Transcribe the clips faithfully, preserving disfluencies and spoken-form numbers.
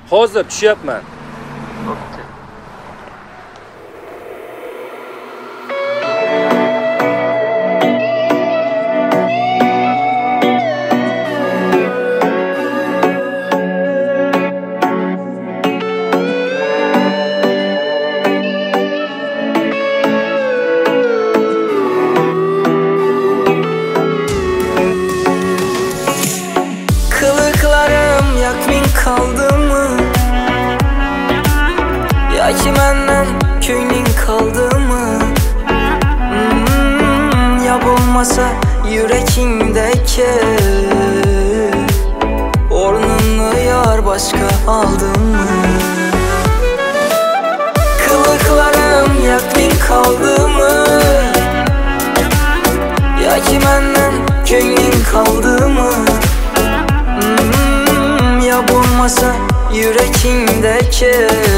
Hozir tushyapman. Bo'pti. Kılıklarım yakmin kaldı mı? Yoki menden ko'ngling kaldı mı? hmm, Ya bo'lmasa yurakingdagi o'rnini yar boshqa oldimi? Kılıklarım yakmin kaldı mı? Yoki menden ko'ngling kaldı mı? Hmm, ya bo'lmasa yurakingdagi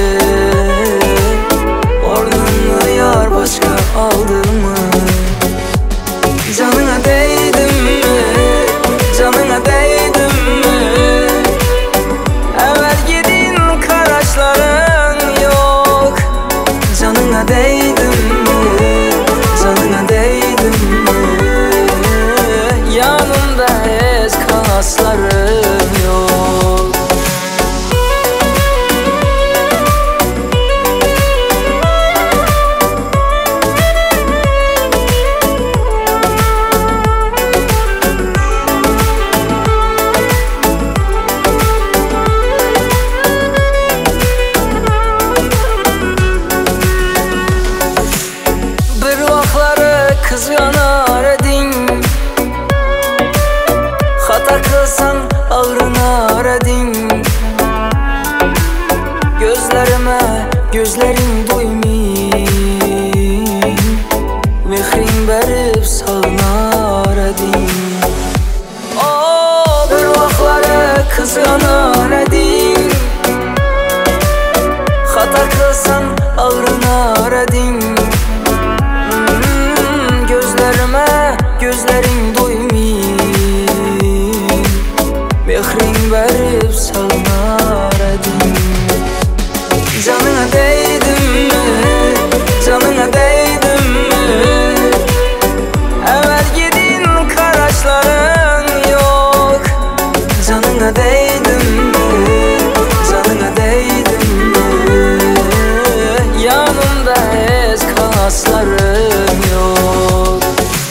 o'rnini yar boshqa oldimi? Canına değdim mi? Canına değdim mi? Evvel gidin karışların yok. Canına değdim mi? Canına değdim mi? Yanımda ez kaslarım yok. Bir vaqtlari qizg'anar eding, xato qilsang og'rinar eding. Gözlerime gözlerin doymayın, mehrin berip sağlar edin. Oh, bir vaqtlari qizg'anar eding, xato qilsang og'rinar eding. Hmm, gözlerime gözlerin doymayın, mehrin berip sağlar edin. Canına değdim mi? Canına değdim mi? Evvel gidin karışların yok. Canına değdim mi? Canına değdim mi? Yanımda ez kaslarım yok.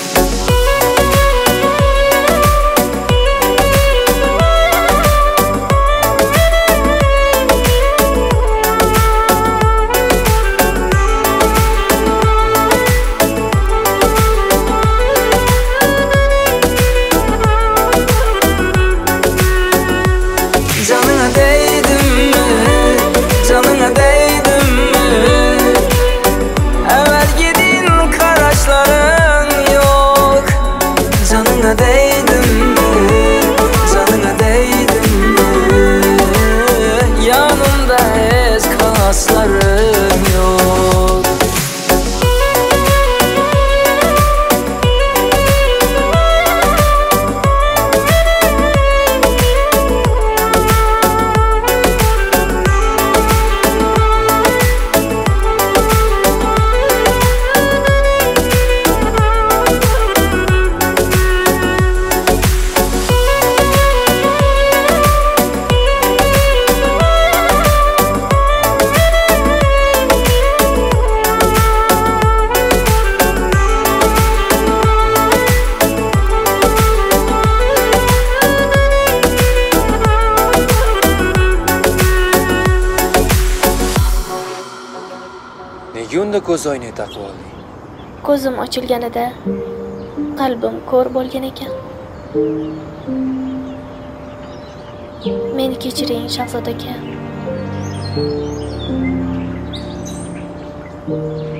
Canına değdim mi? Canına değdim mi? Evvel gidin karışların yok. Canına değdim mi? Canına değdim mi? Yanımda ez kaslarım yok. Nega unda ko'z oynak taqib olding? Ko'zim ochilganida qalbim ko'r bo'lgan ekan. Meni kechiring, Shahzod aka.